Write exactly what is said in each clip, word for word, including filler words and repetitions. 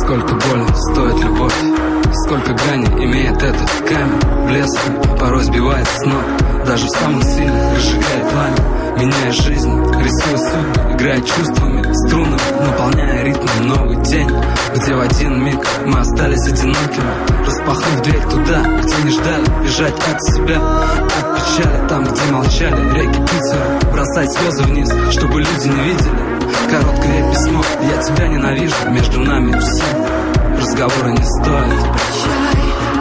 Сколько боли стоит любовь, сколько граней имеет этот камень. Блеск порой сбивает с ног, даже в самых сильных разжигает пламя. Меняя жизнь, рисуя судьбу, играя чувствами, струнами, наполняя ритмом новый день, где в один миг мы остались одинокими, распахнув дверь туда, где не ждали, бежать от себя, от печали, там, где молчали реки Питера, бросать слезы вниз, чтобы люди не видели. Короткое письмо, я тебя ненавижу, между нами все разговоры не стоят. Прощай,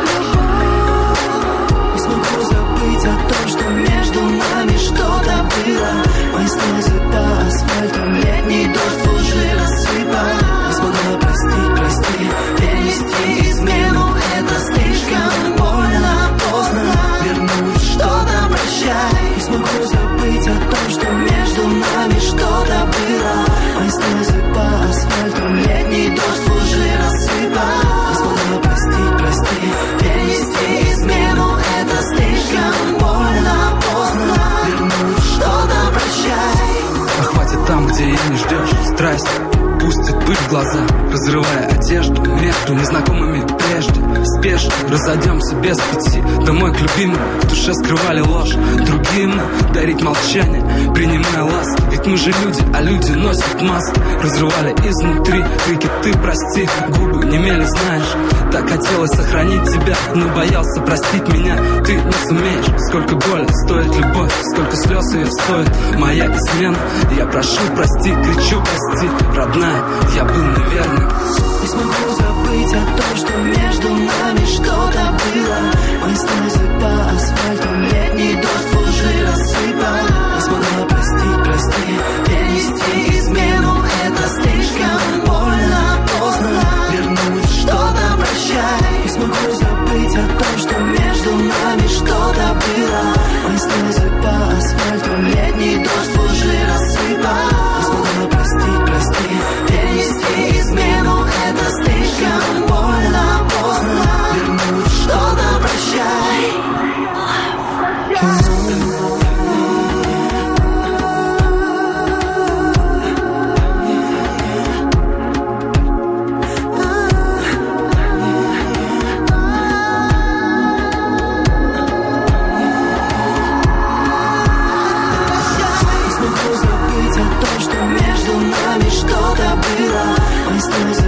не смогу забыть о том, что между нами что-то было. Мои слезы по асфальту, летний дождь лужи рассыпал. Не смогла простить, прости, перенести измену. Это слишком больно, поздно вернуть что-то. Прощай, не смогу забыть о том, что между нами что-то было. Мои слезы по асфальту, летний дождь лужи рассыпал. Не смогла простить, прости, перенести измену. Это слишком больно, поздно вернуть что-то. Прощай. А хватит там, где ее не ждешь, страсть пустит пыль в глаза, разрывая одежду между незнакомыми прежде. Спешно разойдемся без пяти домой к любимым, в душе скрывали ложь. Другим дарить молчание, принимая ласки. Ведь мы же люди, а люди носят маски. Разрывали изнутри крики «ты прости», губы немели, знаешь. Так хотелось сохранить тебя, но боялся простить меня. Ты не сумеешь. Сколько боли стоит любовь, сколько слез ее стоит моя измена. Я прошу прости, кричу прости, родная, я был неверным. Не смогу забыть о том, что между нами что-то было. Мои слезы по асфальту, летний дождь лужи рассыпал. Не смогла простить, прости, перенести измену. Это слишком больно, поздно вернуть что-то. Прощай, не смогу забыть о том, что между нами что-то было. Мои слезы по асфальту, летний дождь лужи рассыпал. Не смогла простить, прости, перенести измену. Это слишком больно, поздно вернуть что-то. Прощай. Не смогу забыть о том, что между нами что-то было. Мои слезы